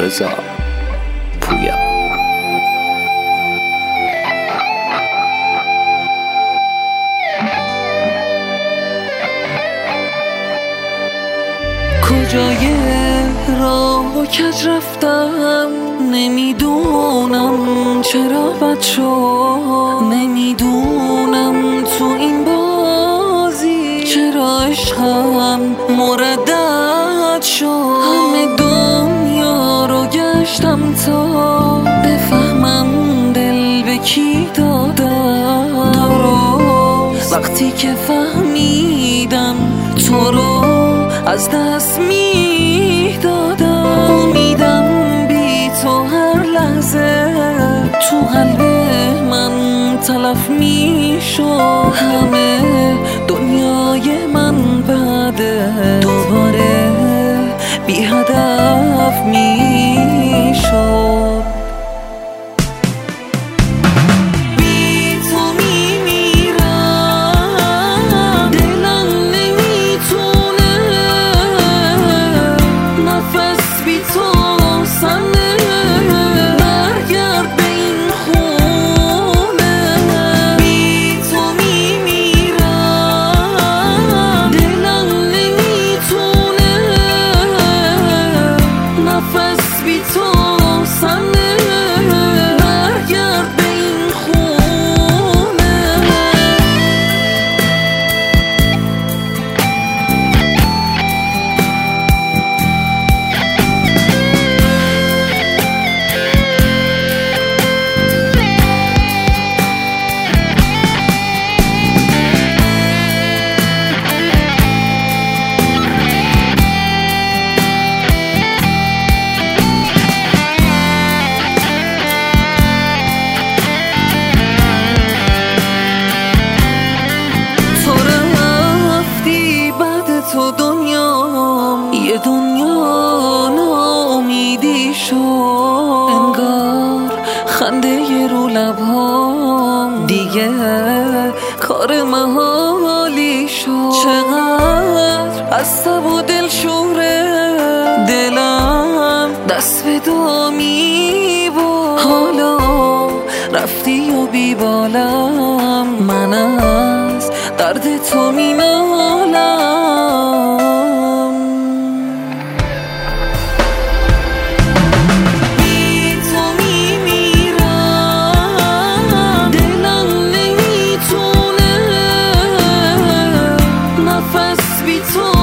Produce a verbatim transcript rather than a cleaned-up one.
رضا پویا. کجای راه و کج رفتم نمیدونم چرا بد شد، نمیدونم تو این بازی چرا عشقم مردد شد. همه دنیا رو گشتم تا بفهمم دل به کی دادم. درست وقتی که فهمیدم تو رو از دست میدادم. امیدم بی تو هر لحظه تو قلب من تلف میشد. همه دنیای من بعد دوباره بی هدف میشد. تو دنیا یه دنیا ناامیدی شد. انگار خنده رو لبهام دیگه کار محالی شد. چقدر از تب و دل شوره دلم دست به دامی بود. حالا رفتی و بی بالم من از درد تو می نالم. Between